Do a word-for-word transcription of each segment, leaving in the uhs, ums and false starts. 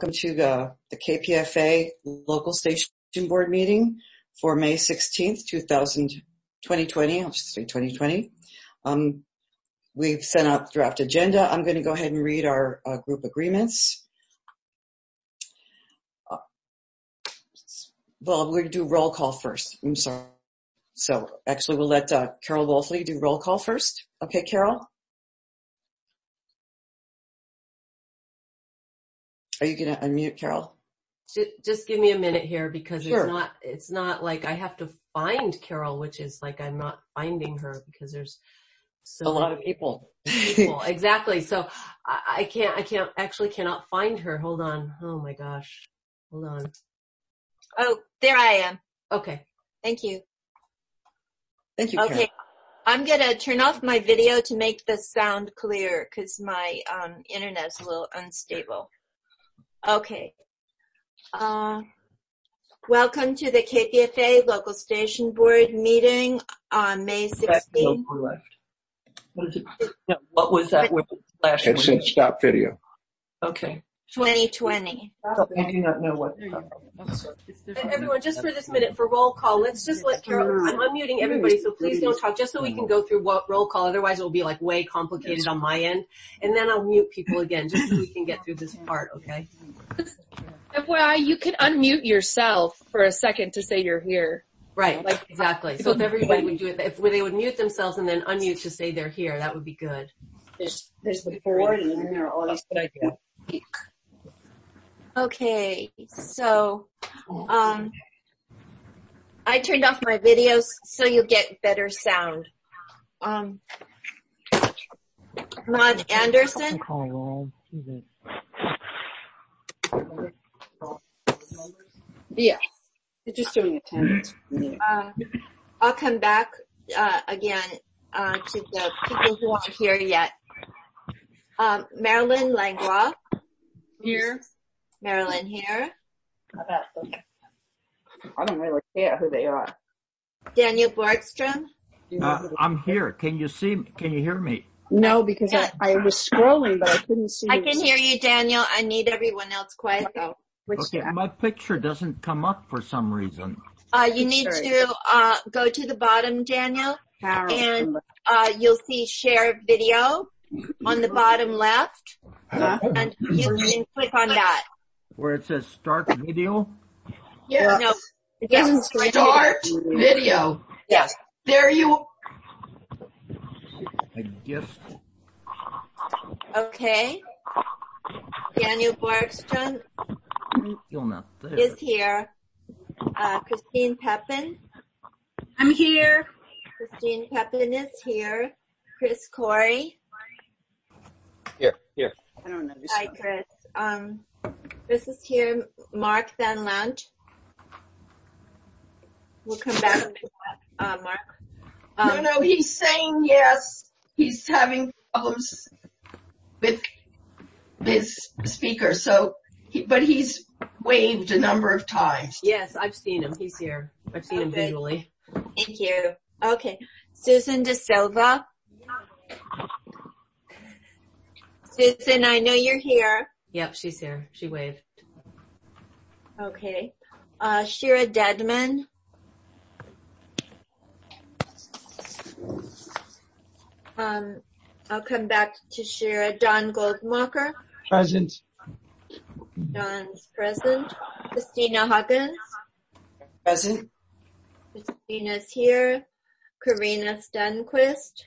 Welcome to the, the K P F A Local Station Board meeting for May sixteenth, twenty twenty. I'll just say twenty twenty. Um, we've sent out the draft agenda. I'm going to go ahead and read our uh, group agreements. Uh, well, we're going to do roll call first. I'm sorry. So actually we'll let uh, Carol Wolfley do roll call first. Okay, Carol? Are you going to unmute, Carol? Just give me a minute here because Sure. it's not, it's not like I have to find Carol, which is like I'm not finding her because there's so a lot of people. people. Exactly. So I, I can't, I can't, actually cannot find her. Hold on. Oh my gosh. Hold on. Oh, there I am. Okay. Thank you. Thank you, Carol. Okay. I'm going to turn off my video to make the sound clear because my um, internet is a little unstable. Okay. Uh, welcome to the K P F A Local Station Board meeting on May sixteenth. Left. What is it? No, what was that word last It said stop video. Okay. twenty twenty. I do not know what. Everyone, just for this minute for roll call, let's just let Carol, I'm unmuting everybody, so please don't talk, just so we can go through what roll call, otherwise it will be like way complicated on my end. And then I'll mute people again, just so we can get through this part, okay? F Y I, you can unmute yourself for a second to say you're here. Right, like exactly. So if everybody would do it, if they would mute themselves and then unmute to say they're here, that would be good. There's, there's the board and then there are all these. Good idea. Okay, so um, I turned off my videos so you'll get better sound. Um, Maud Anderson. Yeah, they're just doing attendance. Uh, I'll come back uh, again uh, to the people who aren't here yet. Um, Marilyn Langlois. Here. Marilyn here. I don't really care who they are. Daniel Borgstrom. Uh, I'm here. Can you see me? Can you hear me? No, because I, I was scrolling, but I couldn't see. I can hear you, Daniel. I need everyone else quiet though. Okay, my picture doesn't come up for some reason. Uh, you need to uh, go to the bottom, Daniel, Carol. and uh, you'll see share video on the bottom left, Huh? and you can click on that. Where it says start video? Yeah. No, yes. Start video. Yes. There you. I guess. Okay. Daniel Borgstrom Still not there. is here. Uh, Christine Pepin. I'm here. Christine Pepin is here. Chris Corey. Here, here. I don't know. Hi, Chris. Um, Chris is here. Mark Van Lant. We'll come back to that, uh, Mark. Um, No, no, he's saying yes. He's having problems with his speaker, so, he, but he's waved a number of times. Yes, I've seen him. He's here. I've seen him Okay. visually. Thank you. Okay. Susan De Silva. Susan, I know you're here. Yep, she's here. She waved. Okay. Uh, Shira Dedman. Um, I'll come back to Shira. Don Goldmacher. Present. Don's present. Christina Huggins. Present. Christina's here. Karina Stenquist.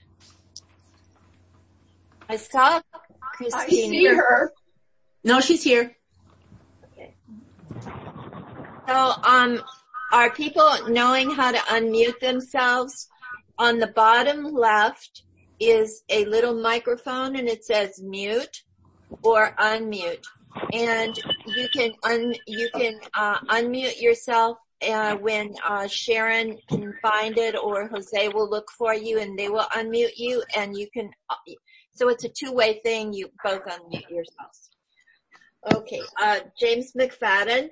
I saw Christina. I see her. No, she's here. Okay. So, um, are people knowing how to unmute themselves? On the bottom left is a little microphone and it says mute or unmute. And you can un, you can, uh, unmute yourself, uh, when, uh, Sharon can find it or Jose will look for you and they will unmute you and you can, uh, so it's a two-way thing. You both unmute yourselves. Okay. Uh, James McFadden.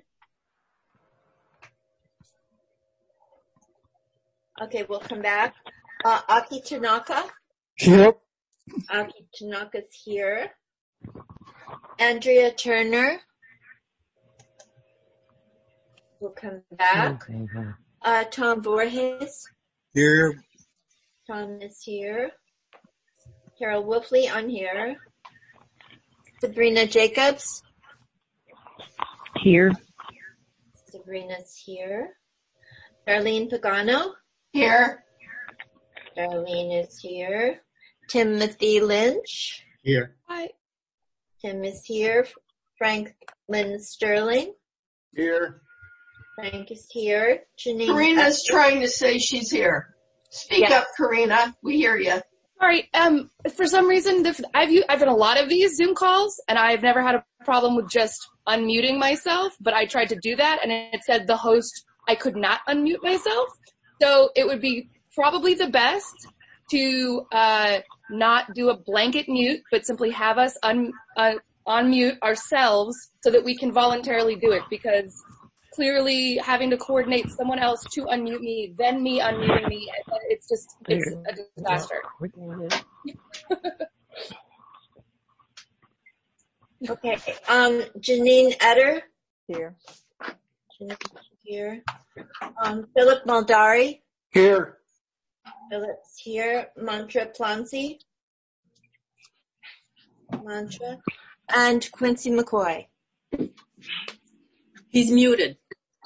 Okay, we'll come back. Uh, Aki Tanaka. Yep. Aki Tanaka's here. Andrea Turner. will come back. Uh, Tom Voorhees. Here. Tom is here. Carol Wolfley, I'm here. Sabrina Jacobs. Here. Sabrina's here. Darlene Pagano. Here. Darlene is here. Timothy Lynch. Here. Hi. Tim is here. Franklin Sterling. Here. Frank is here. Janine. Karina's Esther. trying to say she's here. Speak Yes. up, Karina. We hear you. Sorry, um, for some reason, the, I've, I've done a lot of these Zoom calls, and I've never had a problem with just unmuting myself, but I tried to do that, and it said the host, I could not unmute myself. So it would be probably the best to uh, not do a blanket mute, but simply have us un, uh, unmute ourselves so that we can voluntarily do it, because clearly having to coordinate someone else to unmute me, then me unmuting me, it's just, it's a disaster. Okay. Um, Janine Etter. Here. Janine here. Um, Philip Maldari. Here. Philip's here. Mantra Plancy. Mantra. And Quincy McCoy. He's muted.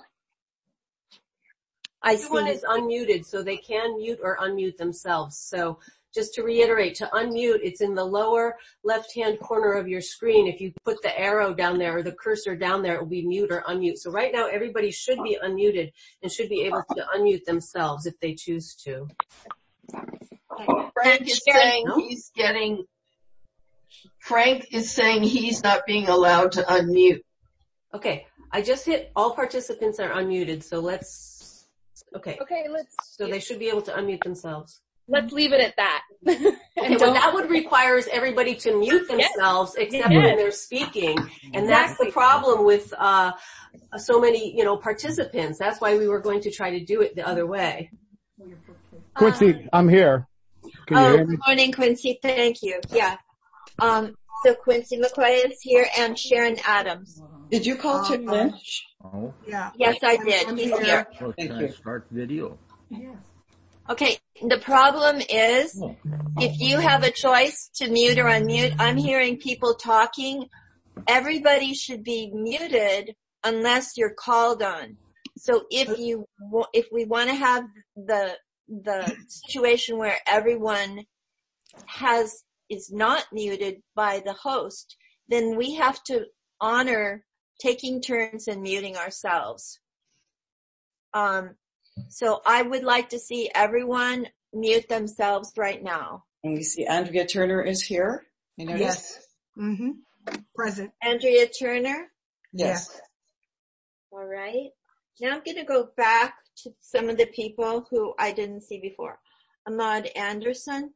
I Everyone see. is unmuted, so they can mute or unmute themselves. So just to reiterate, to unmute, it's in the lower left-hand corner of your screen. If you put the arrow down there or the cursor down there, it will be mute or unmute. So right now, everybody should be unmuted and should be able to unmute themselves if they choose to. Frank is saying he's getting, Frank is saying he's not being allowed to unmute. Okay, I just hit all participants are unmuted, so let's, okay. Okay, let's, So they should be able to unmute themselves. let's leave it at that. Okay, well that would require everybody to mute themselves Yes. except Yes. when they're speaking. And that's the problem with, uh, so many, you know, participants. That's why we were going to try to do it the other way. Quincy, I'm here. Can you Oh, hear me? good morning, Quincy. Thank you. Yeah. Um, so Quincy McCoy is here and Sharon Adams. Did you call Tim Lynch? Oh, Yeah. Yes, I did. He's here. well, Thank can you. I start video? Okay. The problem is, Oh. if you have a choice to mute or unmute, I'm hearing people talking. Everybody should be muted unless you're called on. So if you, wa- if we want to have the, the situation where everyone has, is not muted by the host, then we have to honor taking turns and muting ourselves. Um, so I would like to see everyone mute themselves right now. And we see Andrea Turner is here. You notice? Yes. Mm-hmm. Present. Andrea Turner. Yes. All right. Now I'm going to go back to some of the people who I didn't see before. Ahmad Anderson.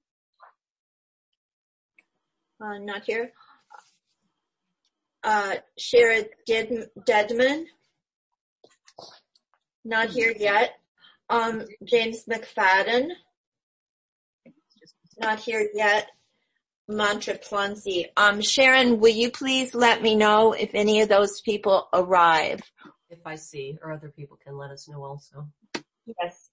Uh, not here. Uh, Shara Ded- Dedman. Not here yet. Um, James McFadden. Not here yet. Mantra Plancy. Um, Sharon, will you please let me know if any of those people arrive? If I see, or other people can let us know also. Yes.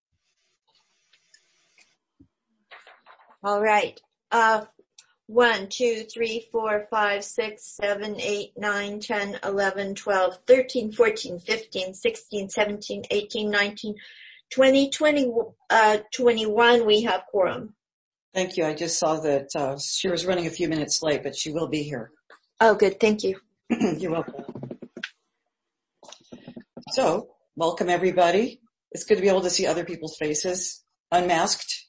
All right. Uh, one, two, three, four, five, six, seven, eight, nine, ten, eleven, twelve, thirteen, fourteen, fifteen, sixteen, seventeen, eighteen, nineteen, twenty, twenty, uh, twenty-one. We have quorum. Thank you. I just saw that uh, she was running a few minutes late, but she will be here. Oh, good. Thank you. You're welcome. So, welcome everybody. It's good to be able to see other people's faces, unmasked.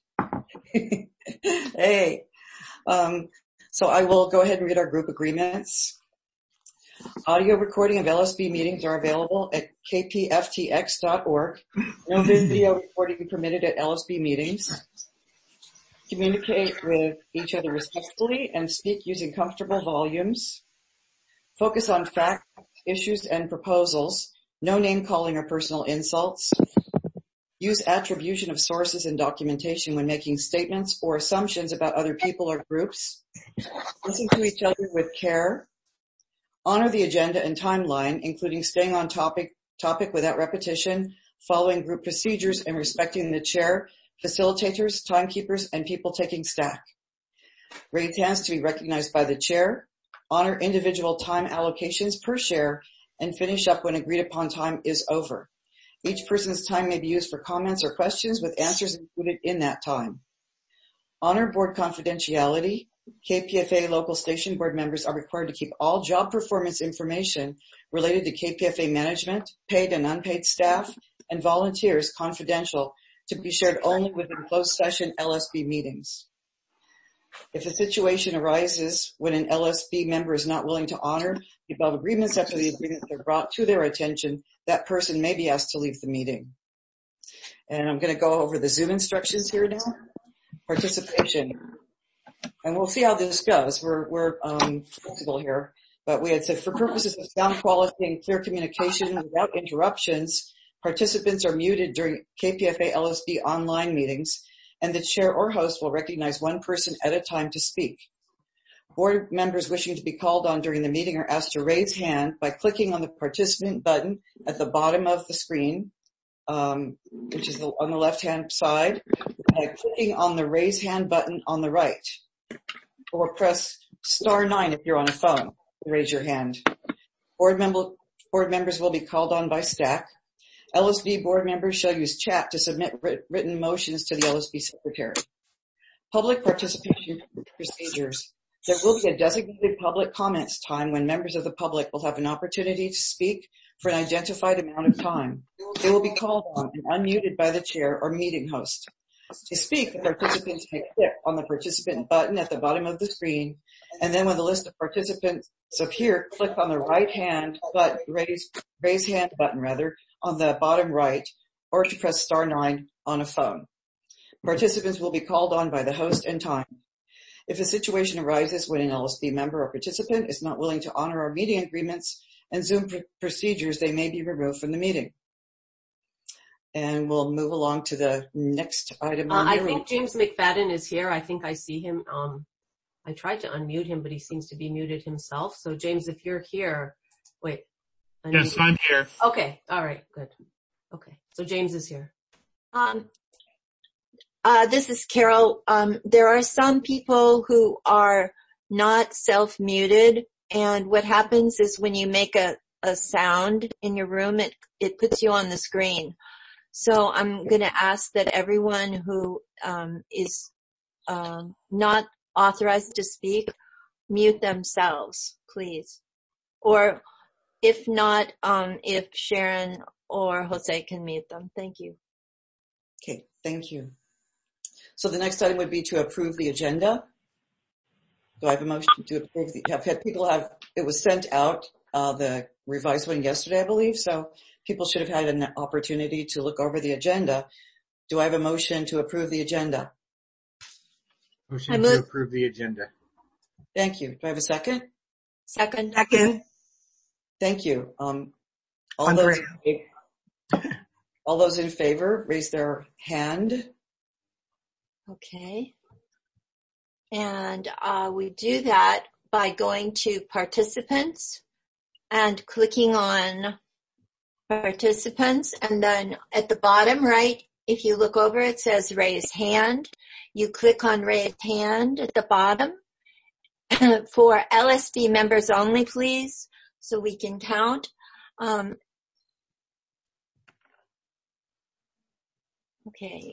Hey. Um, so I will go ahead and read our group agreements. Audio recording of L S B meetings are available at k p f t x dot org. No video recording permitted at L S B meetings. Communicate with each other respectfully and speak using comfortable volumes. Focus on facts, issues, and proposals. No name calling or personal insults. Use attribution of sources and documentation when making statements or assumptions about other people or groups. Listen to each other with care. Honor the agenda and timeline, including staying on topic topic without repetition, following group procedures and respecting the chair, facilitators, timekeepers, and people taking stack. Raise hands to be recognized by the chair, honor individual time allocations per share, and finish up when agreed upon time is over. Each person's time may be used for comments or questions with answers included in that time. Honor board confidentiality. K P F A local station board members are required to keep all job performance information related to K P F A management, paid and unpaid staff, and volunteers confidential to be shared only within closed session L S B meetings. If a situation arises when an L S B member is not willing to honor the above agreements after the agreements are brought to their attention, that person may be asked to leave the meeting. And I'm going to go over the Zoom instructions here now. Participation. And we'll see how this goes. We're, we're um, flexible here. But we had said for purposes of sound quality and clear communication without interruptions, participants are muted during K P F A L S B online meetings, and the chair or host will recognize one person at a time to speak. Board members wishing to be called on during the meeting are asked to raise hand by clicking on the participant button at the bottom of the screen, um, which is on the left-hand side, by clicking on the raise hand button on the right, or press star nine if you're on a phone to raise your hand. Board, member, board members will be called on by stack. L S B board members shall use chat to submit writ- written motions to the L S B secretary. Public participation procedures. There will be a designated public comments time when members of the public will have an opportunity to speak for an identified amount of time. They will be called on and unmuted by the chair or meeting host. To speak, the participants may click on the participant button at the bottom of the screen, and then when the list of participants appear, click on the right hand button, raise, raise hand button rather, on the bottom right, or to press star nine on a phone. Participants will be called on by the host and timed. If a situation arises when an L S B member or participant is not willing to honor our meeting agreements and Zoom pr- procedures, they may be removed from the meeting. And we'll move along to the next item. Uh, I think James McFadden is here. I think I see him. Um, I tried to unmute him, but he seems to be muted himself. So James, if you're here, wait. Unmute. Yes, I'm here. Okay. All right. Good. Okay. So James is here. Um, uh, this is Carol. Um, there are some people who are not self-muted, and what happens is when you make a, a sound in your room, it, it puts you on the screen. So I'm going to ask that everyone who um, is um, not authorized to speak, mute themselves, please. Or if not, um, if Sharon or Jose can mute them. Thank you. Okay, thank you. So the next item would be to approve the agenda. Do I have a motion to approve the, have had people have, it was sent out, uh, the revised one yesterday, I believe, so people should have had an opportunity to look over the agenda. Do I have a motion to approve the agenda? Motion to move- approve the agenda. Thank you. Do I have a second? Second. Second. Thank you. Um, all those, in, all those in favor, raise their hand. Okay. And uh, we do that by going to participants and clicking on participants, and then at the bottom right, if you look over, it says raise hand. You click on raise hand at the bottom. For L S D members only, please, so we can count. Um, okay.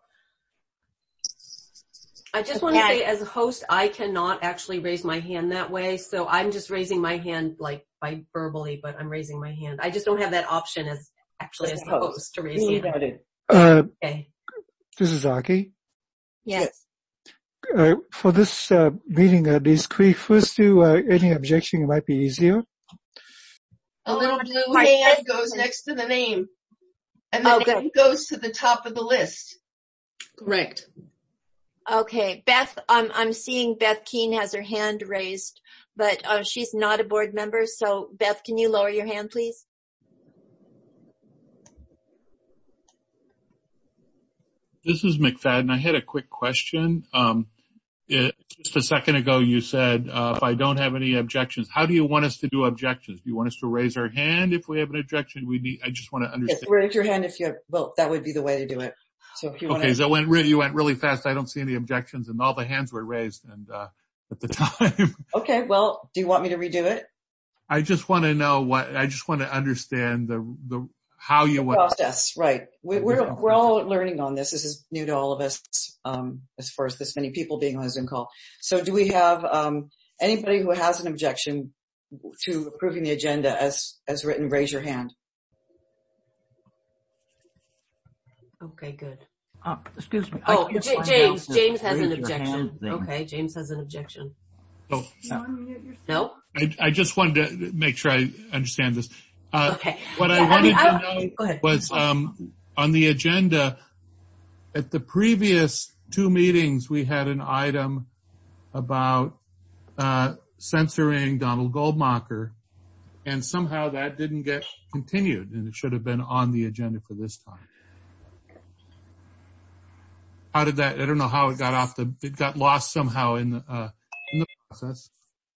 I just want to say, as a host, I cannot actually raise my hand that way, so I'm just raising my hand like by verbally, but I'm raising my hand. I just don't have that option as actually as the host, host to raise hand. Uh, okay. This is Aki. Yes. Uh, for this uh, meeting, at least, could we first do uh, any objection? It might be easier. A little blue hand goes next to the name, and the oh, name good. goes to the top of the list. Correct. Okay, Beth, um, I'm seeing Beth Keene has her hand raised, but uh, she's not a board member. So, Beth, can you lower your hand, please? This is McFadden. I had a quick question. Um, it, just a second ago you said, uh, if I don't have any objections, how do you want us to do objections? Do you want us to raise our hand if we have an objection? We need, I just want to understand. Yes, raise your hand if you have, well, that would be the way to do it. So if you want Okay, to. so it went re- you went really fast. I don't see any objections and all the hands were raised and, uh, at the time. Okay, well, do you want me to redo it? I just want to know what, I just want to understand the, the, how you the want. process, right. We, we're, we're all learning on this. This is new to all of us, um, as far as this many people being on a Zoom call. So do we have, um, anybody who has an objection to approving the agenda as, as written? Raise your hand. Okay, good. Uh, excuse me. Oh, J- James, James has an objection. Okay, James has an objection. Oh, uh, no? I, I just wanted to make sure I understand this. Uh, okay. What yeah, I wanted I mean, to I, know was, um, on the agenda, at the previous two meetings, we had an item about, uh, censoring Donald Goldmacher, and somehow that didn't get continued, and it should have been on the agenda for this time. How did that, I don't know how it got off the, it got lost somehow in the, uh, in the process.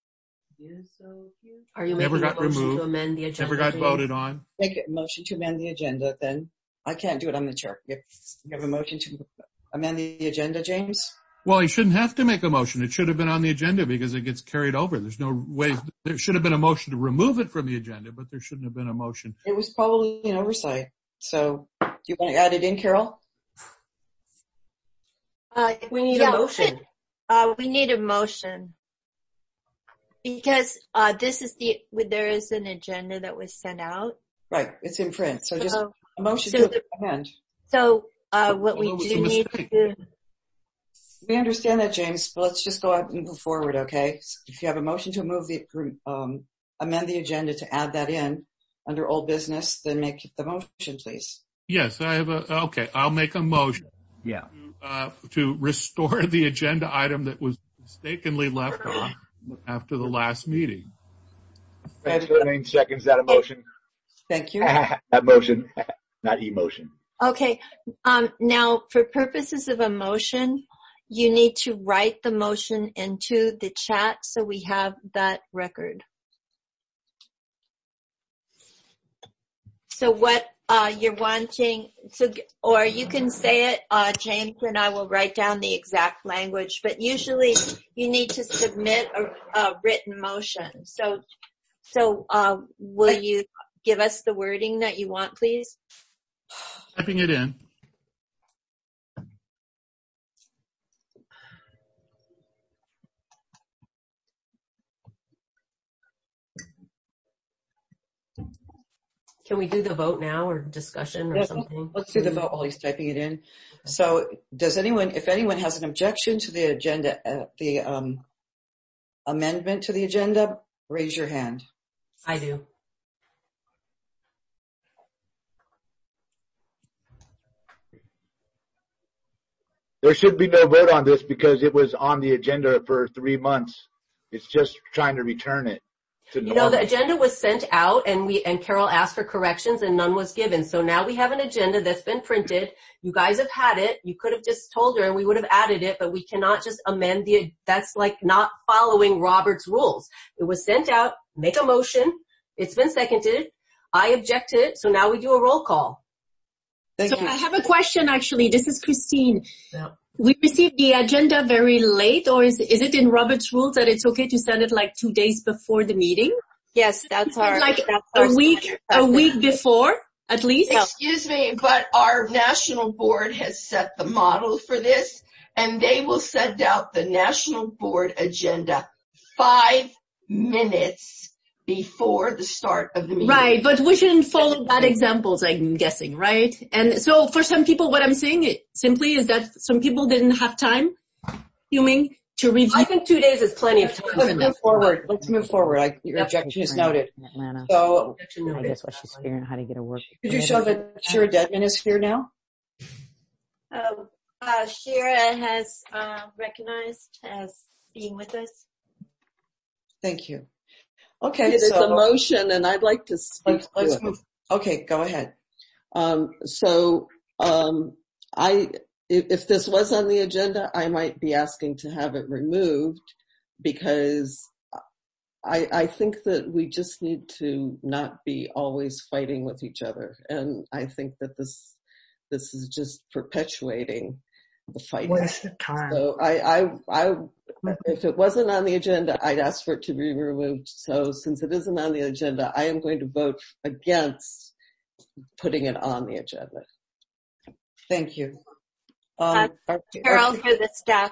Are you Never making got a motion removed, to amend the agenda? never got James? voted on. Make a motion to amend the agenda, then. I can't do it, I'm the chair. You have a motion to amend the agenda, James? Well, he shouldn't have to make a motion. It should have been on the agenda because it gets carried over. There's no way, there should have been a motion to remove it from the agenda, but there shouldn't have been a motion. It was probably an oversight. So, do you want to add it in, Carol? Uh, we need yeah, a motion. Uh, we need a motion. Because, uh, this is the, there is an agenda that was sent out. Right, it's in print. So just So- a motion so to the- amend. So, uh, what Well, we it was do a need mistake. to do, We understand that, James, but let's just go ahead and move forward, okay? If you have a motion to move the, um, amend the agenda to add that in under old business, then make the motion, please. Yes, I have a, okay, I'll make a motion. Yeah. Uh, to restore the agenda item that was mistakenly left on after the last meeting. Nine seconds that a motion. Thank you. That motion, not emotion. okay, um, now for purposes of a motion, you need to write the motion into the chat so we have that record. So what, uh, you're wanting, so, or you can say it, uh, James, and I will write down the exact language, but usually you need to submit a, a written motion. So, so, uh, will you give us the wording that you want, please? Typing it in. Can we do the vote now or discussion or Yeah, something? Let's do the vote while he's typing it in. So does anyone, if anyone has an objection to the agenda, uh, the um, amendment to the agenda, raise your hand. I do. There should be no vote on this because it was on the agenda for three months. It's just trying to return it to normal. You know, the agenda was sent out and we, and Carol asked for corrections and none was given. So now we have an agenda that's been printed. You guys have had it. You could have just told her and we would have added it, but we cannot just amend the, that's like not following Robert's rules. It was sent out, make a motion. It's been seconded. I object to it. So now we do a roll call. Thank so you. I have a question actually. This is Christine. Yeah. We received the agenda very late, or is, is it in Robert's rules that it's okay to send it like two days before the meeting? Yes, that's our, like that's a our week, a week before at least? Excuse me, but our national board has set the model for this, and they will send out the national board agenda five minutes before the start of the meeting. Right, but we shouldn't follow bad examples, I'm guessing, right? And so for some people, what I'm saying it simply is that some people didn't have time, assuming, to review. I think two days is plenty of time. Let's move forward. Let's move forward. I, your Yep. objection is noted. Atlanta. So I guess what she's figuring out how to get her work. could you show that Shira Dedman is here now? Oh, uh, Shira has, uh, recognized as being with us. Thank you. Okay, There's so a motion and I'd like to speak let's, let's to move. it. Okay, go ahead. Um, so, um, I, if, if this was on the agenda, I might be asking to have it removed because I, I think that we just need to not be always fighting with each other. And I think that this, this is just perpetuating the fight. Waste of time. So I, I, I, if it wasn't on the agenda, I'd ask for it to be removed. So since it isn't on the agenda, I am going to vote against putting it on the agenda. Thank you. Um, uh, Carol for the stack.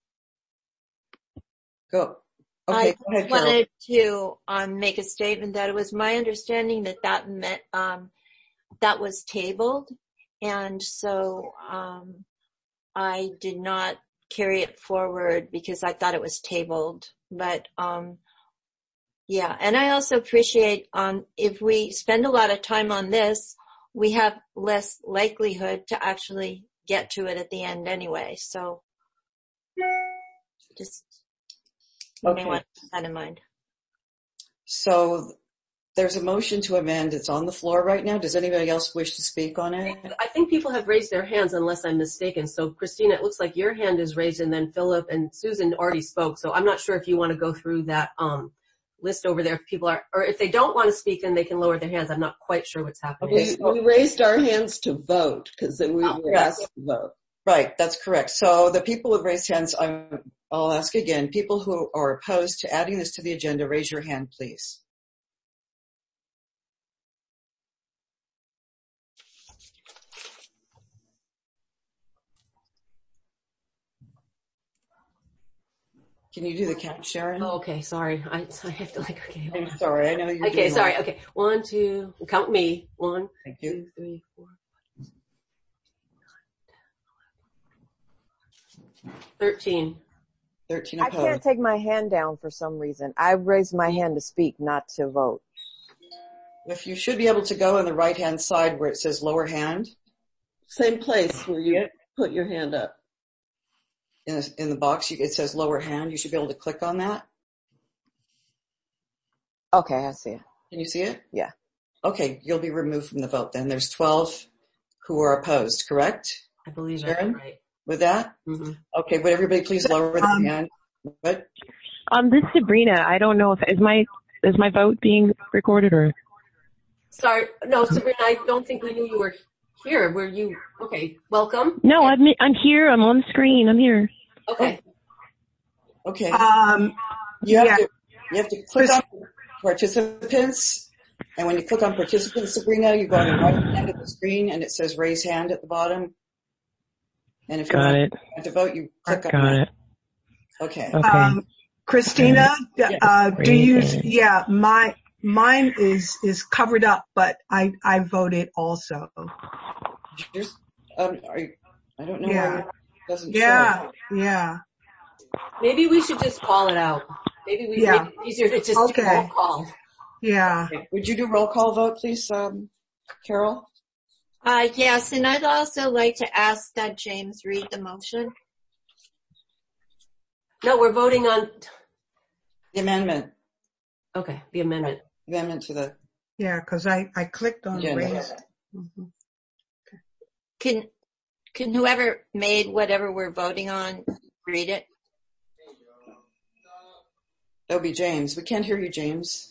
Go. Okay, I go ahead, wanted to um, make a statement that it was my understanding that that meant, um, that was tabled, and so um, I did not carry it forward because I thought it was tabled. But um, yeah, and I also appreciate um, if we spend a lot of time on this, we have less likelihood to actually get to it at the end anyway. So just. You Okay. may want to keep that in mind. So there's a motion to amend. It's on the floor right now. Does anybody else wish to speak on it? I think people have raised their hands unless I'm mistaken. So Christina, it looks like your hand is raised and then Philip and Susan already spoke. So I'm not sure if you want to go through that um, list over there if people are, or if they don't want to speak, then they can lower their hands. I'm not quite sure what's happening. We, we raised our hands to vote because we Oh, were yes. asked to vote. Right, that's correct. So the people with raised hands, I'm, I'll ask again, people who are opposed to adding this to the agenda, raise your hand, please. Can you do the count, Sharon? Oh, okay, sorry. I, I have to like, okay. I'm sorry, I know you're Okay, doing sorry. well. Okay, one, two, count me. One, Thank you. two, three, four, thirteen. thirteen I opposed. can't take my hand down for some reason. I raised my hand to speak, not to vote. If you should be able to go on the right-hand side where it says lower hand. Same place where you put your hand up. In, a, in the box, you, it says lower hand. You should be able to click on that. Okay, I see it. Can you see it? Yeah. Okay, you'll be removed from the vote then. There's twelve who are opposed, correct? I believe Sharon? that's right. With that? Mm-hmm. Okay, would everybody please lower their Um, hand? What? Um, this is Sabrina. I don't know if, is my, is my vote being recorded or? Sorry, no, Sabrina, I don't think we knew you were here. Were you, okay, welcome. No, I'm, I'm here. I'm on the screen. I'm here. Okay. Okay. Um, You have yeah. to, you have to click on participants. And when you click on participants, Sabrina, you go on the right hand of the screen and it says raise hand at the bottom. And if you Got want it. to vote, you click on Got that. it. Okay. Okay. Um, Christina, Yeah. uh, do Raise you, hand. yeah, my, mine is, is covered up, but I, I voted also. Here's, um, are you, I don't know Yeah. why it doesn't show. Yeah, yeah. Maybe we should just call it out. Maybe we Yeah. make it easier to just Okay. do roll call. Yeah. Okay. Would you do roll call vote, please, um, Carol? Uh, yes, and I'd also like to ask that James read the motion. No, we're voting on, The amendment. okay, the amendment. Amendment to the, Yeah, cause I, I clicked on Agenda. raise. Mhm. Can, can whoever made whatever we're voting on read it? that would be James. We can't hear you, James.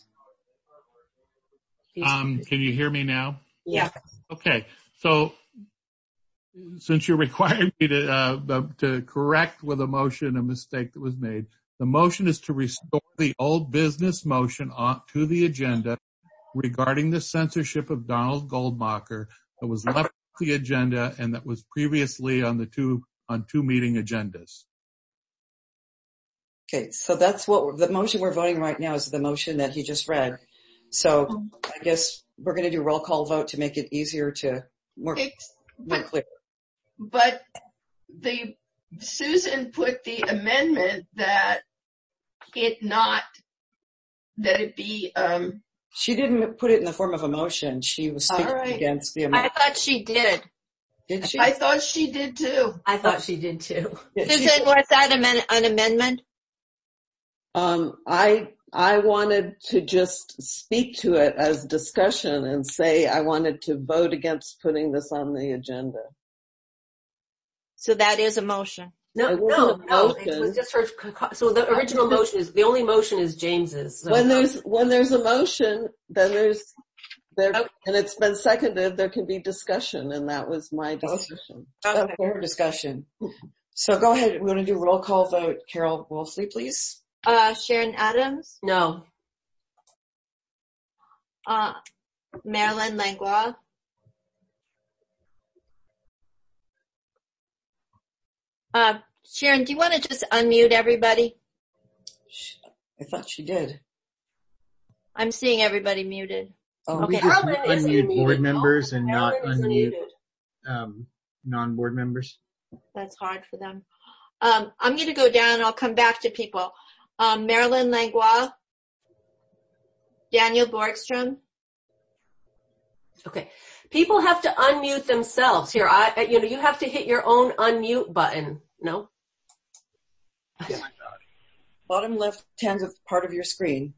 Um, can you hear me now? Yeah. Okay. So since you required me to, uh, to correct with a motion a mistake that was made, the motion is to restore the old business motion on to the agenda regarding the censorship of Donald Goldmacher that was left off the agenda and that was previously on the two, on two meeting agendas. Okay, so that's what, the motion we're voting right now is the motion that he just read. So I guess we're going to do roll call vote to make it easier to, more, It's, more but, clear. but the, Susan put the amendment that it not, that it be, um, She didn't put it in the form of a motion. She was speaking All right. against the I amendment. thought she did. Did she? I thought she did too. I thought she did too. Yeah, she- Susan, was that amend- an amendment? Um, I, I wanted to just speak to it as discussion and say I wanted to vote against putting this on the agenda. So that is a motion. No, It wasn't no, a no. It motion. was just her. So the original motion is the only motion is James's. So. When there's when there's a motion, then there's there okay. and it's been seconded. There can be discussion, and that was my discussion. Okay. That's her discussion. So go ahead. We're going to do roll call vote. Carol Wolfley, please. Uh, Sharon Adams. No. Uh, Marilyn Langlois. Uh, Sharon, do you want to just unmute everybody? I thought she did. I'm seeing everybody muted. Oh, okay. We just unmute board members and not unmute um, non-board members. That's hard for them. Um, I'm going to go down. I'll come back to people. Um, Marilyn Langlois. Daniel Borgstrom. Okay. People have to unmute themselves. Here, I, you know, you have to hit your own unmute button. No? Yeah. Bottom left hand of part of your screen.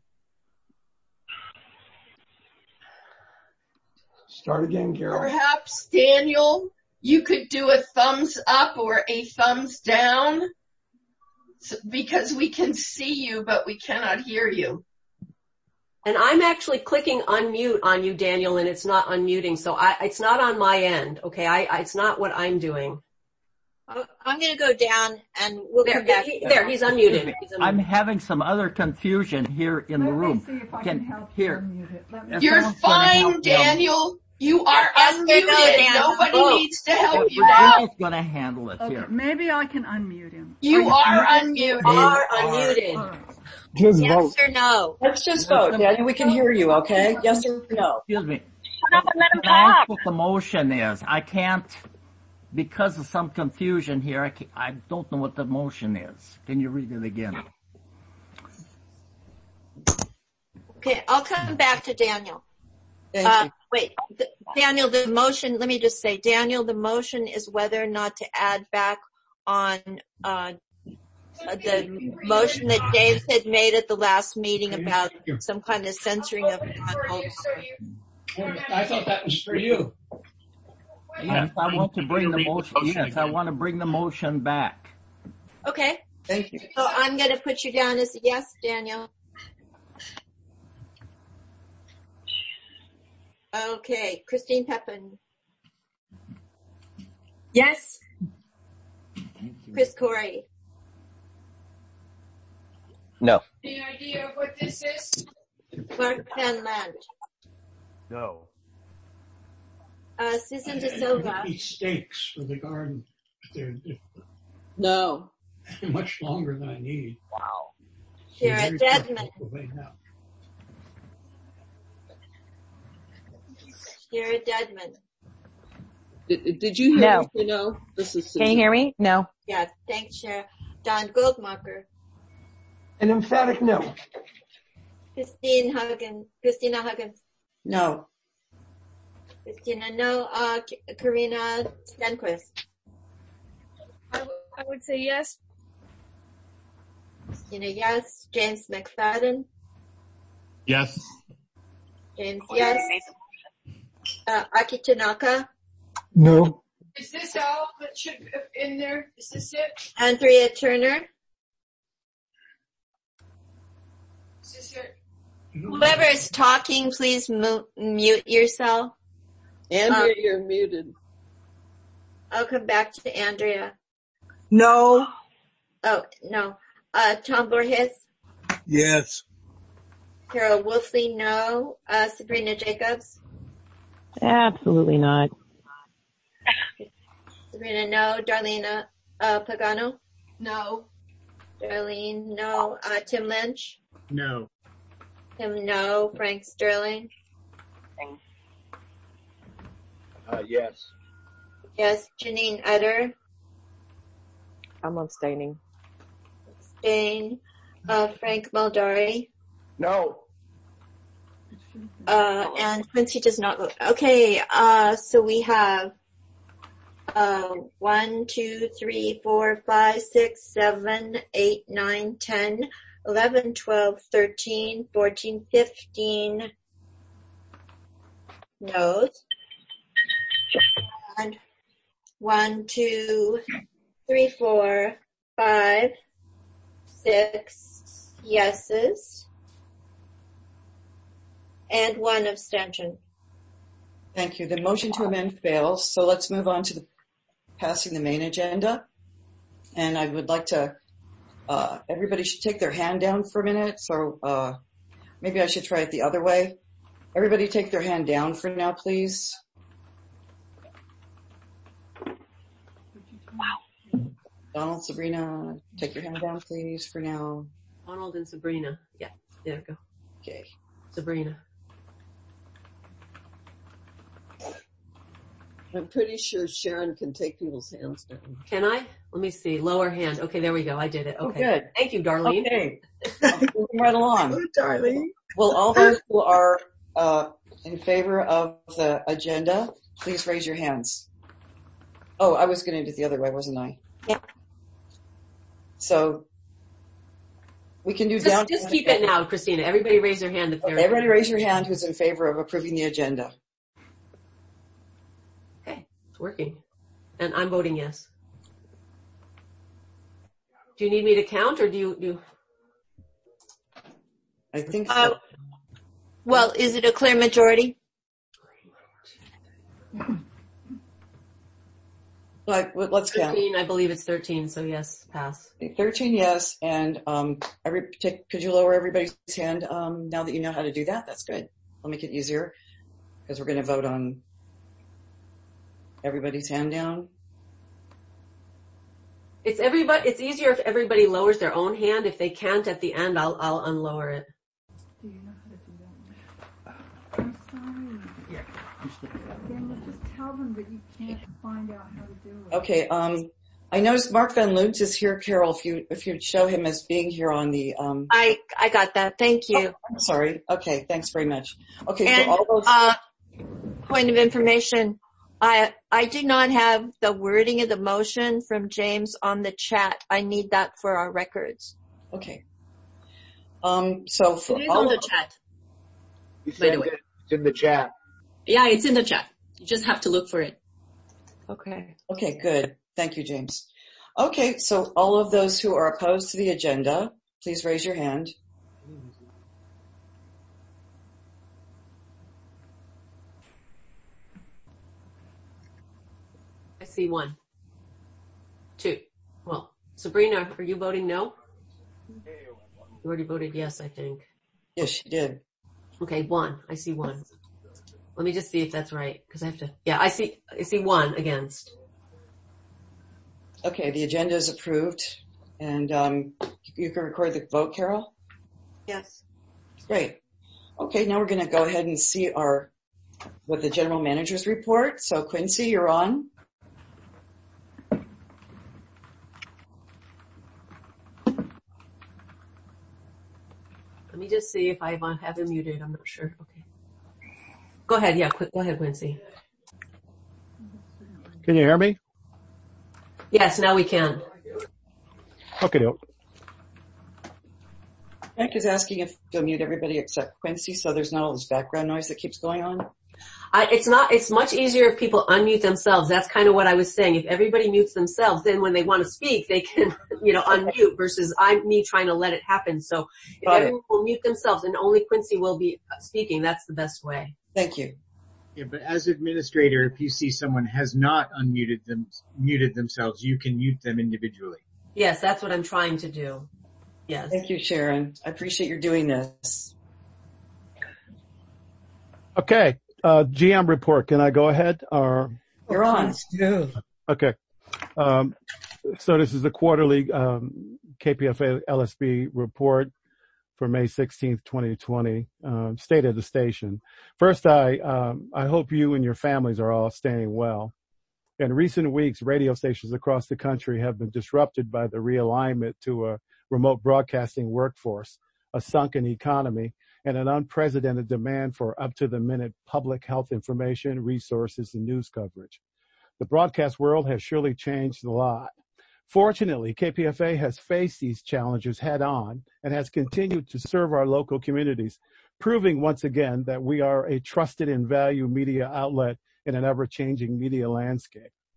Start again, Carol. Perhaps, Daniel, you could do a thumbs up or a thumbs down because we can see you, but we cannot hear you. And I'm actually clicking unmute on you, Daniel, and it's not unmuting. So I, it's not on my end. Okay. I, I it's not what I'm doing. I'm going to go down and we'll there, come back. He, there, he's unmuted. he's unmuted. I'm having some other confusion here in the room. Let me see if I can, can help here. You're fine, Daniel. You are unmuted. Nobody oh, needs to help yeah, you now. Virginia's going to handle it okay, here. Maybe I can unmute him. You are, are unmuted. You are unmuted. Right. Just yes vote. or no? Let's just vote, Daniel. We can hear you, okay? Yes or no? Excuse me. Shut up and let him That's talk. what the motion is. I can't, because of some confusion here, I, can't, I don't know what the motion is. Can you read it again? Okay, I'll come back to Daniel. Thank uh, you. Wait, the, Daniel, the motion, let me just say, Daniel, the motion is whether or not to add back on uh, the motion that James had made at the last meeting about some kind of censoring of I thought that was for you. Yes, I want to bring the motion, yes, I want to bring the motion back. Okay. Thank you. So I'm going to put you down as a yes, Daniel. Okay, Christine Pepin. Yes. Chris Corey. No. Any idea of what this is? Mark Van Land. No. Uh, Susan De Silva. Eat steaks for the garden. They're, they're no. much longer than I need. Wow. Sarah Dedman. Sarah Dedman. Did, did you hear no. me? You know, this is Susan. Can you hear me? No. Yeah, thanks, Sarah. Don Goldmacher. An emphatic no. Christine Huggins. Christina Huggins. No. Christina, no. Uh, Karina Stenquist. I, w- I would say yes. Christina, yes. James McFadden. Yes. James, yes. Uh, Aki Tanaka. No. Is this all that should be in there? Is this it? Andrea Turner. Is this it? Whoever is talking, please mu- mute yourself. Andrea, um, you're muted. I'll come back to Andrea. No. Oh, no. Uh, Tom Borges. Yes. Carol Wolfley, no. Uh, Sabrina Jacobs. Absolutely not. Sabrina, no. Darlene uh, Pagano. No. Darlene, no. Uh, Tim Lynch. No. Tim, no. Frank Sterling. Uh, yes. Yes. Janine Utter. I'm abstaining. Abstain. Uh, Frank Maldari. No. Uh, and Quincy does not vote. Okay, uh, so we have, uh, one, two, three, four, five, six, seven, eight, nine, ten, eleven, twelve, thirteen, fourteen, fifteen no's. And One, two, three, four, five, six yeses, and one abstention. Thank you. The motion to amend fails, so let's move on to the passing the main agenda. And I would like to, uh, everybody should take their hand down for a minute. So uh, maybe I should try it the other way. Everybody take their hand down for now, please. Wow. Donald, Sabrina, take your hand down, please, for now. Donald and Sabrina. Yeah, there we go. Okay. Sabrina. I'm pretty sure Sharon can take people's hands down. Can I? Let me see. Lower hand. Okay, there we go. I did it. Okay. Oh, good. Thank you, Darlene. Okay. Moving right along. Good, Darlene. Well, all those who are uh, in favor of the agenda, please raise your hands. Oh, I was going to do it the other way, wasn't I? Yeah. So we can do just, down. Just keep it now, Christina. Everybody raise their hand if they're. Everybody raise your hand who's in favor of approving the agenda. Okay, it's working. And I'm voting yes. Do you need me to count or do you do? I think so. Uh, well, is it a clear majority? Like, let's count. thirteen, I believe it's thirteen, so yes, pass. thirteen yes, and um, every, take, could you lower everybody's hand um, now that you know how to do that? That's good. I'll make it easier because we're going to vote on everybody's hand down. It's everybody. It's easier if everybody lowers their own hand. If they can't at the end, I'll I'll unlower it. Do you know how to do that? I'm sorry. Yeah. Then you just tell them that you can't find out how to do it. Okay. Um, I noticed Mark Van Loons is here, Carol. If you if you'd show him as being here on the. Um, I I got that. Thank you. Oh, I'm sorry. Okay. Thanks very much. Okay. And, so all those. Uh, point of information. I I do not have the wording of the motion from James on the chat. I need that for our records. Okay. Um. So for It is all on the of, chat. You By the sent way. it. It's in the chat. Yeah, it's in the chat. You just have to look for it. Okay. Okay. Good. Thank you, James. Okay. So all of those who are opposed to the agenda, please raise your hand. I see one, two. Well, Sabrina, are you voting no? You already voted yes, I think. Yes, she did. Okay, one. I see one. Let me just see if that's right, because I have to. Yeah, I see. I see one against. Okay, the agenda is approved, and um, you can record the vote, Carol. Yes. Great. Okay, now we're going to go ahead and see our with the general manager's report. So Quincy, you're on. Let me just see if I have him muted. I'm not sure. Okay. Go ahead. Yeah, quick. Go ahead, Quincy. Can you hear me? Yes, now we can. Okay, doke. Frank is asking if you'll mute everybody except Quincy, so there's not all this background noise that keeps going on. I, it's not. It's much easier if people unmute themselves. That's kind of what I was saying. If everybody mutes themselves, then when they want to speak, they can, you know, unmute. Versus I'm me trying to let it happen. So if Got everyone will mute themselves and only Quincy will be speaking, that's the best way. Thank you. Yeah, but as administrator, if you see someone has not unmuted them, muted themselves, you can mute them individually. Yes, that's what I'm trying to do. Yes. Thank you, Sharon. I appreciate your doing this. Okay. Uh, G M report. Can I go ahead? Or you're on. Okay. Um, so this is the quarterly um, K P F A L S B report for May sixteenth, twenty twenty. Um, state of the station. First, I um, I hope you and your families are all staying well. In recent weeks, radio stations across the country have been disrupted by the realignment to a remote broadcasting workforce, a sunken economy, and an unprecedented demand for up-to-the-minute public health information, resources, and news coverage. The broadcast world has surely changed a lot. Fortunately, K P F A has faced these challenges head-on and has continued to serve our local communities, proving once again that we are a trusted and valued media outlet in an ever-changing media landscape.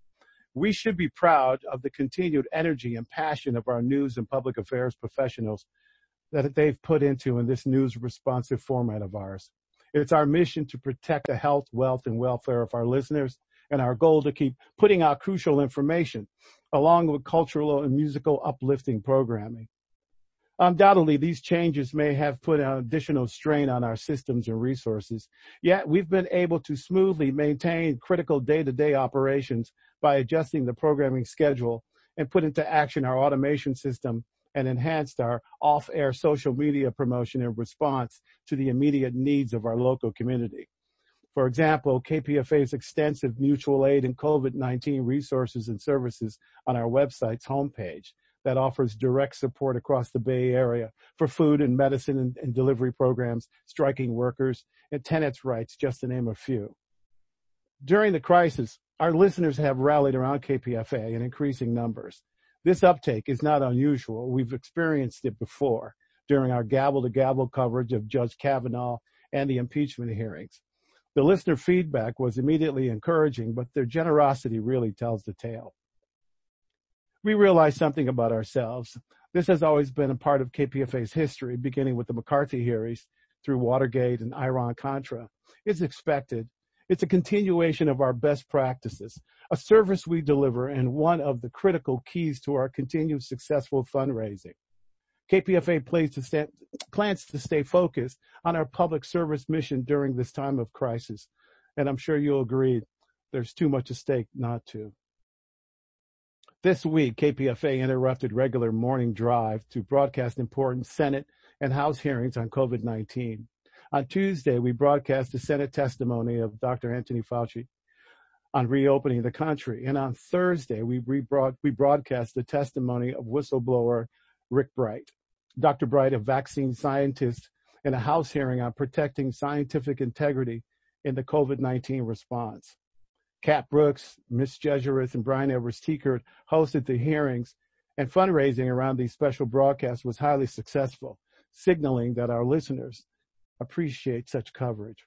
We should be proud of the continued energy and passion of our news and public affairs professionals that they've put into in this news responsive format of ours. It's our mission to protect the health, wealth, and welfare of our listeners, and our goal to keep putting out crucial information along with cultural and musical uplifting programming. Undoubtedly, these changes may have put an additional strain on our systems and resources, yet we've been able to smoothly maintain critical day-to-day operations by adjusting the programming schedule and put into action our automation system and enhanced our off-air social media promotion in response to the immediate needs of our local community. For example, K P F A's extensive mutual aid and COVID nineteen resources and services on our website's homepage that offers direct support across the Bay Area for food and medicine and, and delivery programs, striking workers, and tenants' rights, just to name a few. During the crisis, our listeners have rallied around K P F A in increasing numbers. This uptake is not unusual. We've experienced it before during our gavel-to-gavel coverage of Judge Kavanaugh and the impeachment hearings. The listener feedback was immediately encouraging, but their generosity really tells the tale. We realize something about ourselves. This has always been a part of K P F A's history, beginning with the McCarthy hearings through Watergate and Iran-Contra. It's expected. It's a continuation of our best practices, a service we deliver, and one of the critical keys to our continued successful fundraising. K P F A plans to, stay, plans to stay focused on our public service mission during this time of crisis, and I'm sure you'll agree there's too much at stake not to. This week, K P F A interrupted regular morning drive to broadcast important Senate and House hearings on COVID nineteen. On Tuesday, we broadcast the Senate testimony of Doctor Anthony Fauci on reopening the country. And on Thursday, we, rebroad- we broadcast the testimony of whistleblower Rick Bright. Doctor Bright, a vaccine scientist, in a House hearing on protecting scientific integrity in the COVID nineteen response. Kat Brooks, Miss Jesuris, and Brian Evers-Teekert hosted the hearings, and fundraising around these special broadcasts was highly successful, signaling that our listeners appreciate such coverage.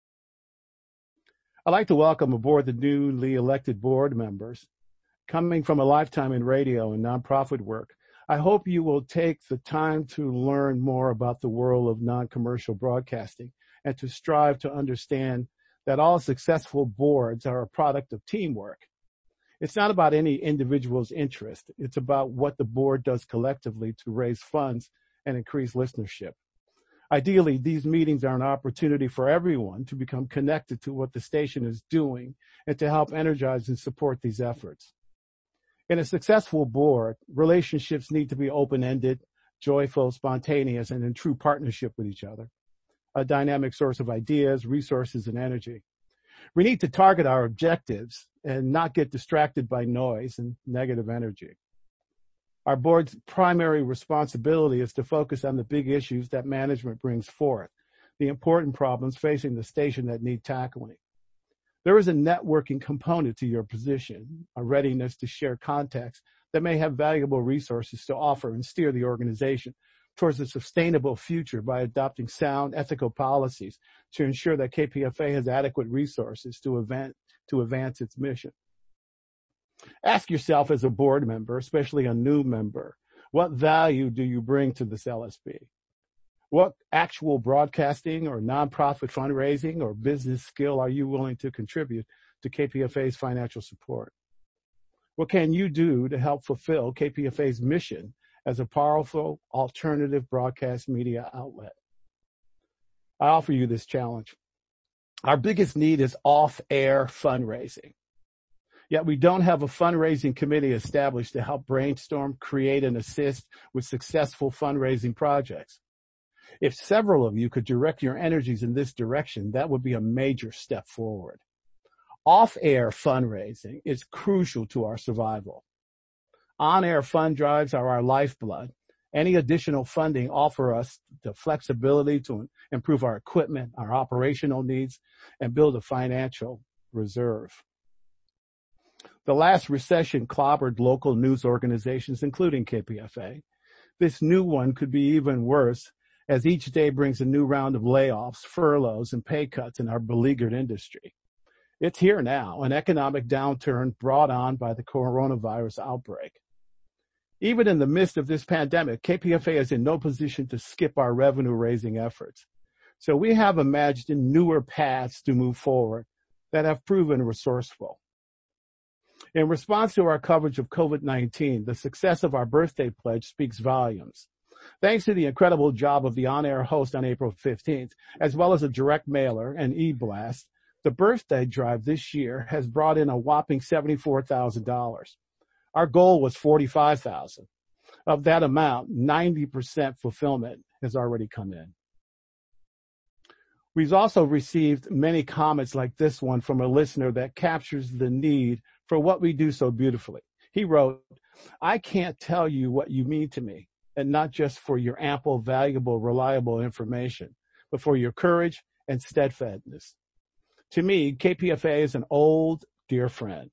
I'd like to welcome aboard the newly elected board members. Coming from a lifetime in radio and nonprofit work, I hope you will take the time to learn more about the world of non-commercial broadcasting and to strive to understand that all successful boards are a product of teamwork. It's not about any individual's interest. It's about what the board does collectively to raise funds and increase listenership. Ideally, these meetings are an opportunity for everyone to become connected to what the station is doing and to help energize and support these efforts. In a successful board, relationships need to be open-ended, joyful, spontaneous, and in true partnership with each other, a dynamic source of ideas, resources, and energy. We need to target our objectives and not get distracted by noise and negative energy. Our board's primary responsibility is to focus on the big issues that management brings forth, the important problems facing the station that need tackling. There is a networking component to your position, a readiness to share contacts that may have valuable resources to offer and steer the organization towards a sustainable future by adopting sound ethical policies to ensure that K P F A has adequate resources to, event, to advance its mission. Ask yourself as a board member, especially a new member, what value do you bring to this L S B? What actual broadcasting or nonprofit fundraising or business skill are you willing to contribute to K P F A's financial support? What can you do to help fulfill K P F A's mission as a powerful alternative broadcast media outlet? I offer you this challenge. Our biggest need is off-air fundraising. Yet we don't have a fundraising committee established to help brainstorm, create, and assist with successful fundraising projects. If several of you could direct your energies in this direction, that would be a major step forward. Off-air fundraising is crucial to our survival. On-air fund drives are our lifeblood. Any additional funding offer us the flexibility to improve our equipment, our operational needs, and build a financial reserve. The last recession clobbered local news organizations, including K P F A. This new one could be even worse, as each day brings a new round of layoffs, furloughs, and pay cuts in our beleaguered industry. It's here now, an economic downturn brought on by the coronavirus outbreak. Even in the midst of this pandemic, K P F A is in no position to skip our revenue-raising efforts. So we have imagined newer paths to move forward that have proven resourceful. In response to our coverage of COVID nineteen, the success of our birthday pledge speaks volumes. Thanks to the incredible job of the on-air host on April fifteenth, as well as a direct mailer and e-blast, the birthday drive this year has brought in a whopping seventy-four thousand dollars. Our goal was forty-five thousand dollars. Of that amount, ninety percent fulfillment has already come in. We've also received many comments like this one from a listener that captures the need for what we do so beautifully. He wrote, "I can't tell you what you mean to me, and not just for your ample, valuable, reliable information, but for your courage and steadfastness. To me, K P F A is an old, dear friend."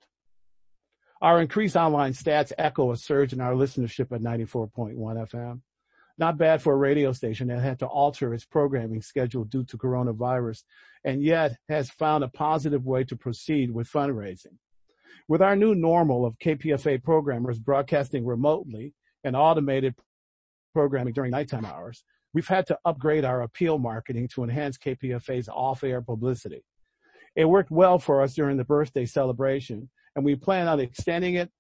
Our increased online stats echo a surge in our listenership at ninety-four point one F M. Not bad for a radio station that had to alter its programming schedule due to coronavirus, and yet has found a positive way to proceed with fundraising. With our new normal of K P F A programmers broadcasting remotely and automated programming during nighttime hours, we've had to upgrade our appeal marketing to enhance K P F A's off-air publicity. It worked well for us during the birthday celebration, and we plan on extending it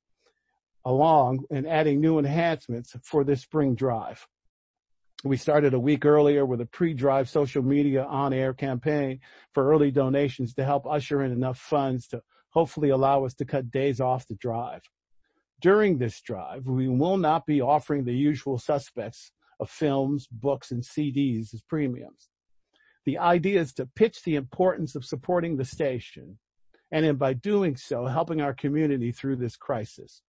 along and adding new enhancements for this spring drive. We started a week earlier with a pre-drive social media on-air campaign for early donations to help usher in enough funds to hopefully allow us to cut days off the drive. During this drive, we will not be offering the usual suspects of films, books, and C Ds as premiums. The idea is to pitch the importance of supporting the station, and in by doing so, helping our community through this crisis.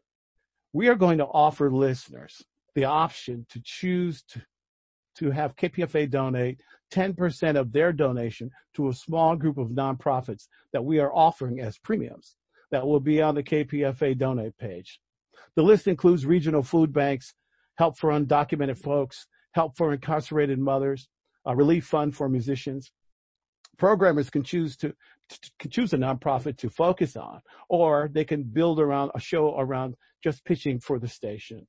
We are going to offer listeners the option to choose to, to have K P F A donate ten percent of their donation to a small group of nonprofits that we are offering as premiums that will be on the K P F A donate page. The list includes regional food banks, help for undocumented folks, help for incarcerated mothers, a relief fund for musicians. Programmers can choose to, to, to choose a nonprofit to focus on, or they can build around a show around just pitching for the station.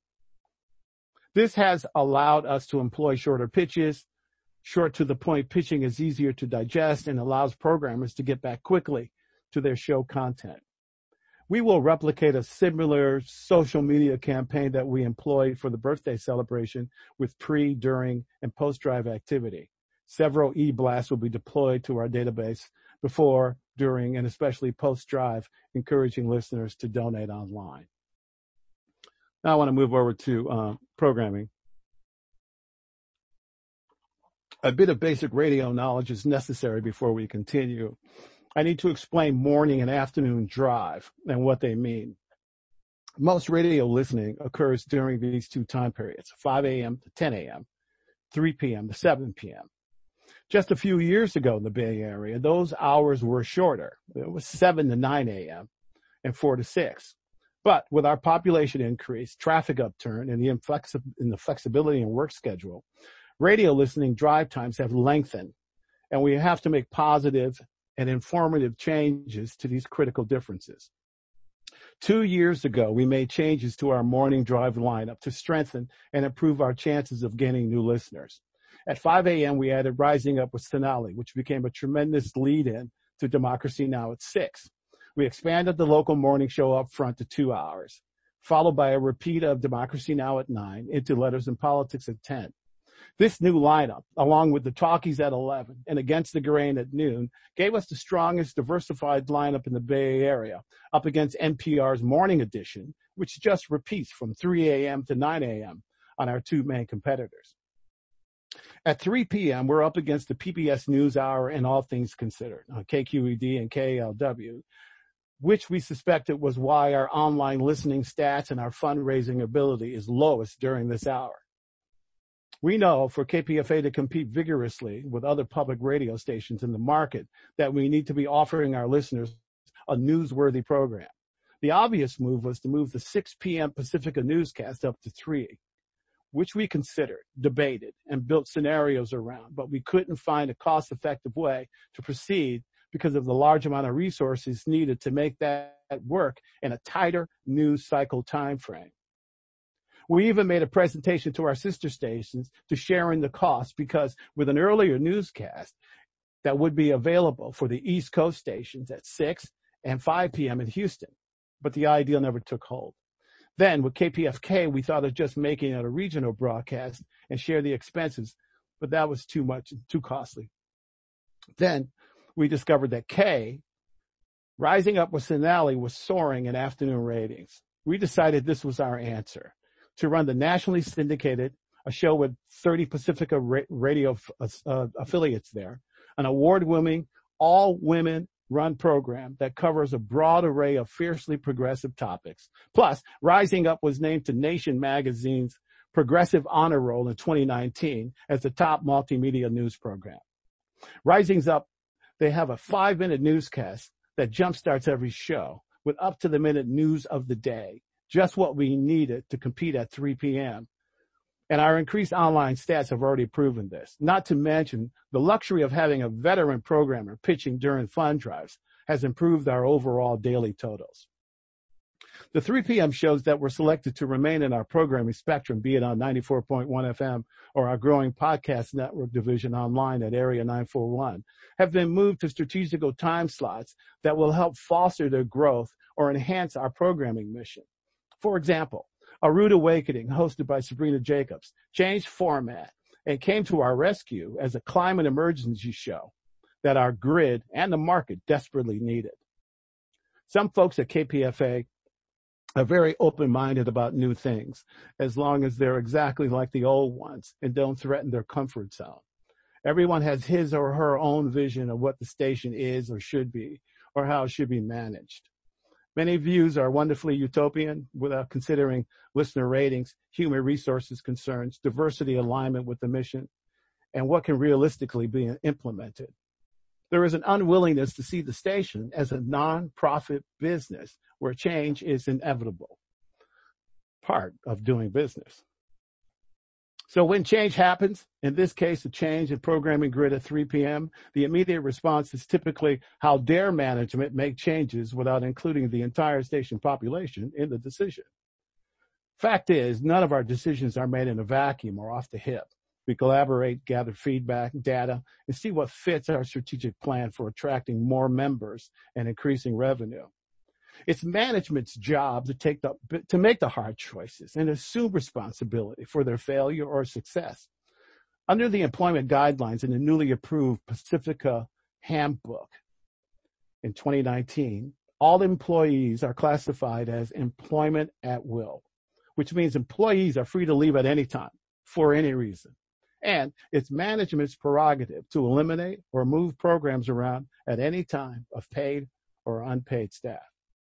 This has allowed us to employ shorter pitches. Short to the point pitching is easier to digest and allows programmers to get back quickly to their show content. We will replicate a similar social media campaign that we employed for the birthday celebration with pre, during, and post-drive activity. Several e-blasts will be deployed to our database before, during, and especially post-drive, encouraging listeners to donate online. Now I want to move over to uh, programming. A bit of basic radio knowledge is necessary before we continue. I need to explain morning and afternoon drive and what they mean. Most radio listening occurs during these two time periods, five a.m. to ten a.m., three p.m. to seven p.m. Just a few years ago in the Bay Area, those hours were shorter. It was seven to nine a.m. and four to six. But with our population increase, traffic upturn, and the, inflexi- and the flexibility in work schedule, radio listening drive times have lengthened, and we have to make positive and informative changes to these critical differences. Two years ago, we made changes to our morning drive lineup to strengthen and improve our chances of gaining new listeners. At five a.m., we added Rising Up with Sonali, which became a tremendous lead-in to Democracy Now! At six. We expanded the local morning show up front to two hours, followed by a repeat of Democracy Now! At nine into Letters and Politics at ten. This new lineup, along with the Talkies at eleven and Against the Grain at noon, gave us the strongest diversified lineup in the Bay Area, up against N P R's Morning Edition, which just repeats from three a.m. to nine a.m. on our two main competitors. At three p.m., we're up against the P B S NewsHour and All Things Considered, on K Q E D and K A L W, which we suspected was why our online listening stats and our fundraising ability is lowest during this hour. We know for K P F A to compete vigorously with other public radio stations in the market that we need to be offering our listeners a newsworthy program. The obvious move was to move the six p.m. Pacifica newscast up to three, which we considered, debated, and built scenarios around, but we couldn't find a cost-effective way to proceed because of the large amount of resources needed to make that work in a tighter news cycle time frame. We even made a presentation to our sister stations to share in the cost, because with an earlier newscast that would be available for the East Coast stations at six and five p.m. in Houston, but the idea never took hold. Then with K P F K, we thought of just making it a regional broadcast and share the expenses, but that was too much, too costly. Then we discovered that K, Rising Up with Sonali, was soaring in afternoon ratings. We decided this was our answer, to run the nationally syndicated, a show with thirty Pacifica ra- radio uh, affiliates there, an award-winning, all-women run program that covers a broad array of fiercely progressive topics. Plus, Rising Up was named to Nation magazine's Progressive Honor Roll in twenty nineteen as the top multimedia news program. Rising Up, they have a five-minute newscast that jumpstarts every show with up-to-the-minute news of the day, just what we needed to compete at three p.m. And our increased online stats have already proven this. Not to mention, the luxury of having a veteran programmer pitching during fund drives has improved our overall daily totals. The three p.m. shows that were selected to remain in our programming spectrum, be it on ninety-four point one F M or our growing podcast network division online at Area nine forty-one, have been moved to strategical time slots that will help foster their growth or enhance our programming mission. For example, A Rude Awakening, hosted by Sabrina Jacobs, changed format and came to our rescue as a climate emergency show that our grid and the market desperately needed. Some folks at K P F A are very open-minded about new things, as long as they're exactly like the old ones and don't threaten their comfort zone. Everyone has his or her own vision of what the station is or should be, or how it should be managed. Many views are wonderfully utopian without considering listener ratings, human resources concerns, diversity alignment with the mission, and what can realistically be implemented. There is an unwillingness to see the station as a non-profit business where change is inevitable, part of doing business. So when change happens, in this case, a change in programming grid at three p.m., the immediate response is typically, how dare management make changes without including the entire station population in the decision? Fact is, none of our decisions are made in a vacuum or off the hip. We collaborate, gather feedback, data, and see what fits our strategic plan for attracting more members and increasing revenue. It's management's job to take the, to make the hard choices and assume responsibility for their failure or success. Under the employment guidelines in the newly approved Pacifica Handbook in twenty nineteen, all employees are classified as employment at will, which means employees are free to leave at any time for any reason. And it's management's prerogative to eliminate or move programs around at any time of paid or unpaid staff.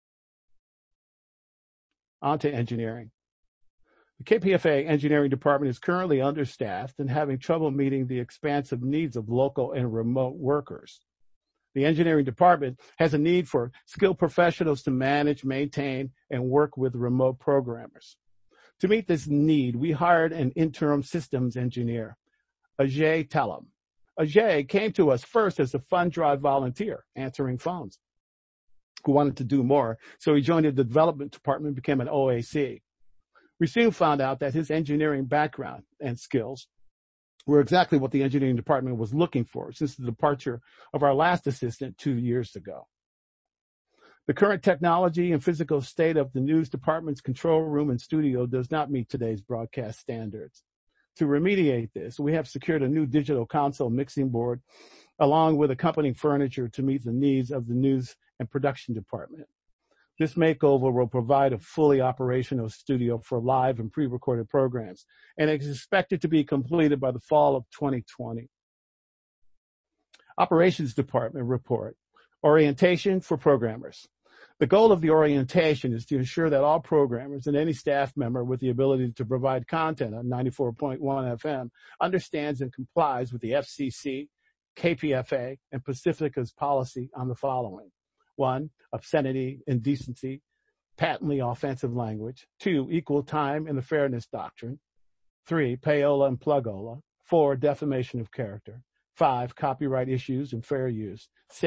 On to engineering. The K P F A engineering department is currently understaffed and having trouble meeting the expansive needs of local and remote workers. The engineering department has a need for skilled professionals to manage, maintain, and work with remote programmers. To meet this need, we hired an interim systems engineer, Ajay Talam. Ajay came to us first as a fund drive volunteer, answering phones, who wanted to do more, so he joined the development department and became an O A C. We soon found out that his engineering background and skills were exactly what the engineering department was looking for since the departure of our last assistant two years ago. The current technology and physical state of the news department's control room and studio does not meet today's broadcast standards. To remediate this, we have secured a new digital console mixing board along with accompanying furniture to meet the needs of the news and production department. This makeover will provide a fully operational studio for live and pre-recorded programs, and it is expected to be completed by the fall of twenty twenty. Operations Department report, orientation for programmers. The goal of the orientation is to ensure that all programmers and any staff member with the ability to provide content on ninety-four point one F M understands and complies with the F C C, K P F A, and Pacifica's policy on the following. One, obscenity, indecency, patently offensive language. Two, equal time and the fairness doctrine. Three, payola and plugola. Four, defamation of character. Five, copyright issues and fair use. Six,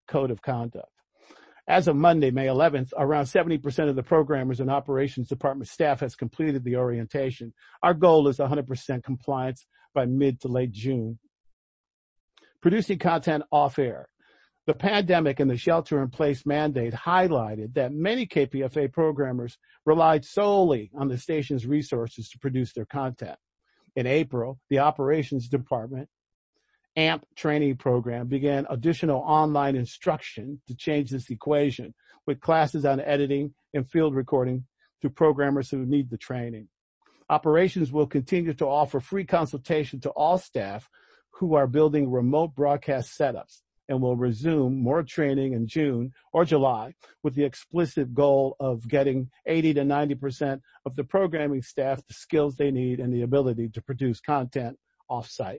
code of conduct. As of Monday, May eleventh, around seventy percent of the programmers and operations department staff has completed the orientation. Our goal is one hundred percent compliance by mid to late June. Producing content off air. The pandemic and the shelter-in-place mandate highlighted that many K P F A programmers relied solely on the station's resources to produce their content. In April, the operations department A M P training program began additional online instruction to change this equation, with classes on editing and field recording to programmers who need the training. Operations will continue to offer free consultation to all staff who are building remote broadcast setups, and will resume more training in June or July with the explicit goal of getting eighty to ninety percent of the programming staff the skills they need and the ability to produce content off-site.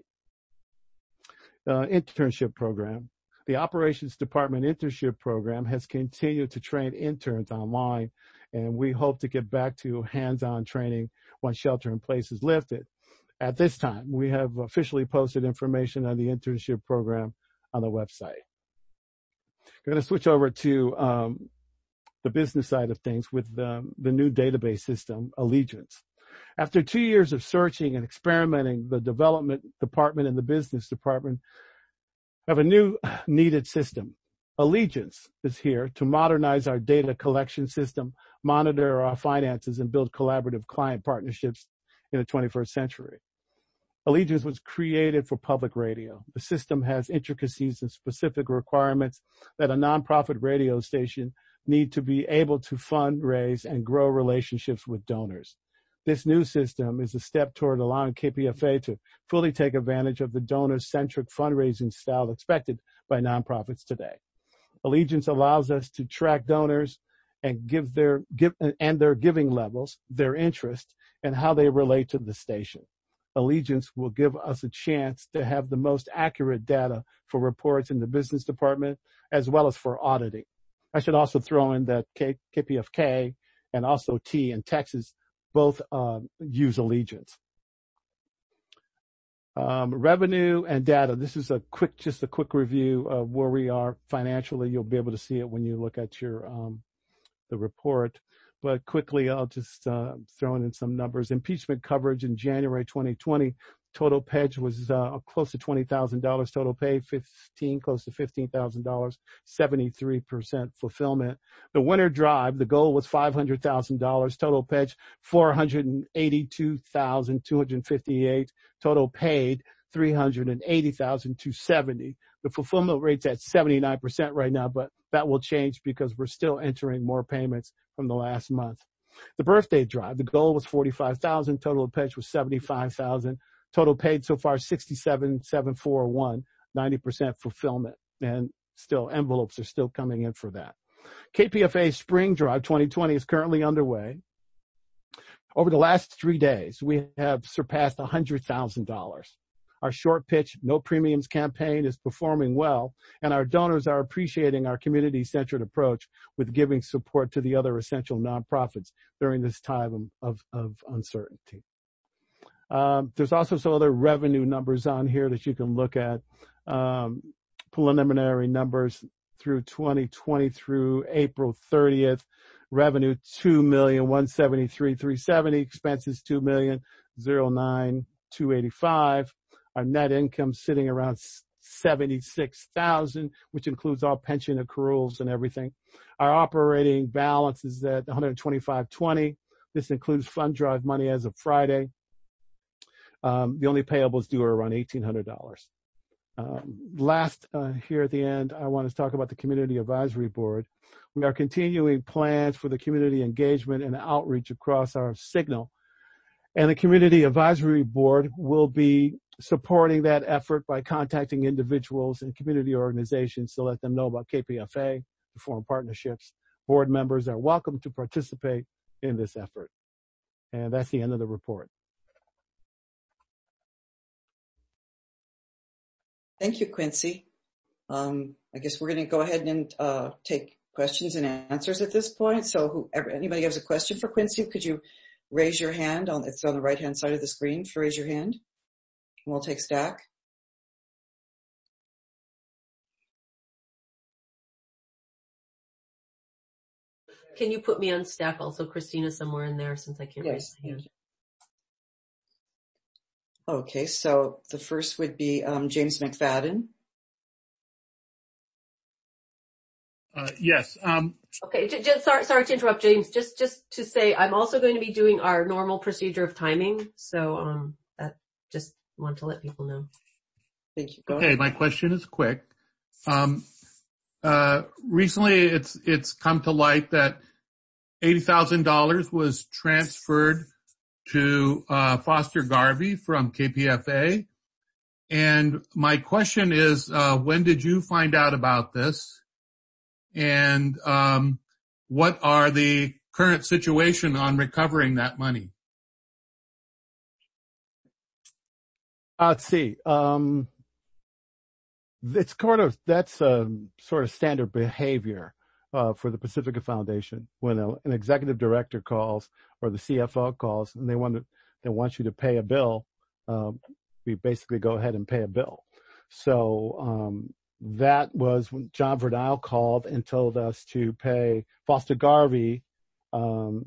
Uh, internship program. The operations department internship program has continued to train interns online, and we hope to get back to hands-on training once shelter in place is lifted. At this time, we have officially posted information on the internship program on the website. I'm going to switch over to um, the business side of things with um, the new database system, Allegiance. After two years of searching and experimenting, the development department and the business department have a new needed system. Allegiance is here to modernize our data collection system, monitor our finances, and build collaborative client partnerships in the twenty-first century. Allegiance was created for public radio. The system has intricacies and specific requirements that a nonprofit radio station need to be able to fundraise and grow relationships with donors. This new system is a step toward allowing K P F A to fully take advantage of the donor-centric fundraising style expected by nonprofits today. Allegiance allows us to track donors and give their give and their giving levels, their interest, and how they relate to the station. Allegiance will give us a chance to have the most accurate data for reports in the business department as well as for auditing. I should also throw in that K- KPFK and also T in Texas both uh, use Allegiance. Um, revenue and data. This is a quick, just a quick review of where we are financially. You'll be able to see it when you look at your um, the report. But quickly, I'll just uh, throw in some numbers. Impeachment coverage in January twenty twenty, total pledge was uh, close to twenty thousand dollars. Total pay, fifteen, close to fifteen thousand dollars, seventy-three percent fulfillment. The winter drive, the goal was five hundred thousand dollars. Total pledge, four hundred eighty-two thousand two hundred fifty-eight. Total paid, three hundred eighty thousand two hundred seventy. The fulfillment rate's at seventy-nine percent right now, but that will change because we're still entering more payments from the last month. The birthday drive, the goal was forty-five thousand. Total pledge was seventy-five thousand. Total paid so far sixty-seven thousand seven hundred forty-one, ninety percent fulfillment, and still envelopes are still coming in for that. K P F A Spring Drive twenty twenty is currently underway. Over the last three days, we have surpassed one hundred thousand dollars. Our short pitch, no premiums campaign is performing well, and our donors are appreciating our community-centered approach with giving support to the other essential nonprofits during this time of, of uncertainty. Um, there's also some other revenue numbers on here that you can look at. Um, preliminary numbers through twenty twenty through April thirtieth. Revenue two million one hundred seventy-three thousand three hundred seventy. Expenses two million nine thousand two hundred eighty-five. Our net income sitting around seventy-six thousand, which includes all pension accruals and everything. Our operating balance is at one hundred twenty-five thousand twenty. This includes fund drive money as of Friday. Um, the only payables due are around eighteen hundred dollars. Um, last, uh, here at the end, I want to talk about the Community Advisory Board. We are continuing plans for the community engagement and outreach across our signal. And the Community Advisory Board will be supporting that effort by contacting individuals and community organizations to let them know about K P F A, to form partnerships. Board members are welcome to participate in this effort. And that's the end of the report. Thank you, Quincy. Um, I guess we're going to go ahead and uh, take questions and answers at this point. So whoever, anybody has a question for Quincy, could you raise your hand? On, it's on the right-hand side of the screen. For raise your hand. And we'll take Stack. can you put me on stack also, Christina, somewhere in there since I can't raise Yes. my hand? Okay, so the first would be um, James McFadden. Uh, yes. Um, okay, j- j- sorry, sorry to interrupt, James. Just, just to say, I'm also going to be doing our normal procedure of timing. So, um, that just want to let people know. Thank you. Go okay, ahead. my question is quick. Um, uh, recently, it's it's come to light that eighty thousand dollars was transferred to uh, Foster Garvey from K P F A, and my question is, uh, when did you find out about this? And um, what are the current situation on recovering that money? Uh, let's see. Um, it's kind of, that's um, sort of standard behavior uh, for the Pacifica Foundation. When a, an executive director calls or the C F O calls and they want to, they want you to pay a bill, um, we basically go ahead and pay a bill. So um, that was when John Verdile called and told us to pay Foster Garvey um,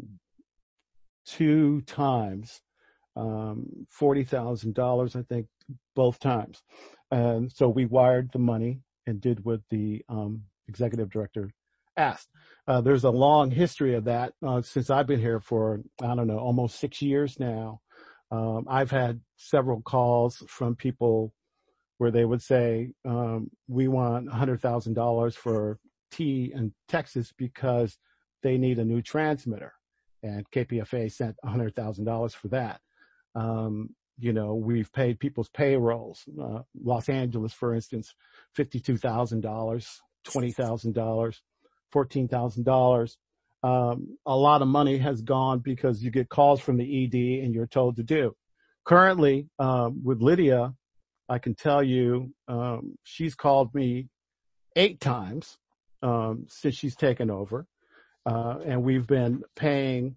two times, um, forty thousand dollars, I think, both times. And so we wired the money and did what the um, executive director asked. Uh, there's a long history of that uh, since I've been here for, I don't know, almost six years now. Um, I've had several calls from people where they would say, um, we want one hundred thousand dollars for T in Texas because they need a new transmitter. And K P F A sent one hundred thousand dollars for that. Um, you know, we've paid people's payrolls. Uh, Los Angeles, for instance, fifty-two thousand dollars, twenty thousand dollars, fourteen thousand dollars. Um, a lot of money has gone because you get calls from the E D and you're told to do. Currently, um, with Lydia, I can tell you, um, she's called me eight times, um, since she's taken over. Uh, and we've been paying,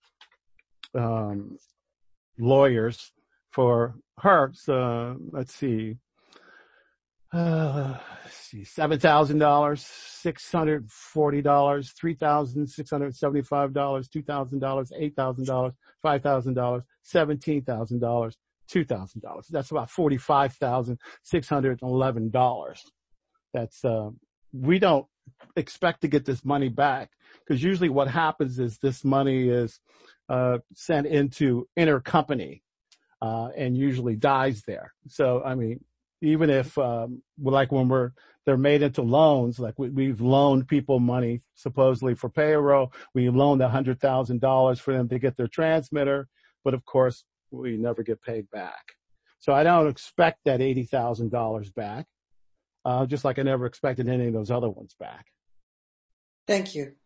um, lawyers for her. So let's see, uh, let's see, seven thousand dollars, six hundred forty dollars, three thousand six hundred seventy-five dollars, two thousand dollars, eight thousand dollars, five thousand dollars, seventeen thousand dollars, two thousand dollars. That's about forty-five thousand six hundred eleven dollars. That's, uh, we don't expect to get this money back because usually what happens is this money is, uh, sent into intercompany, uh, and usually dies there. So, I mean, even if, um, like when we're, they're made into loans, like we, we've loaned people money supposedly for payroll. We loaned a hundred thousand dollars for them to get their transmitter, but of course we never get paid back. So I don't expect that eighty thousand dollars back, uh, just like I never expected any of those other ones back. Thank you.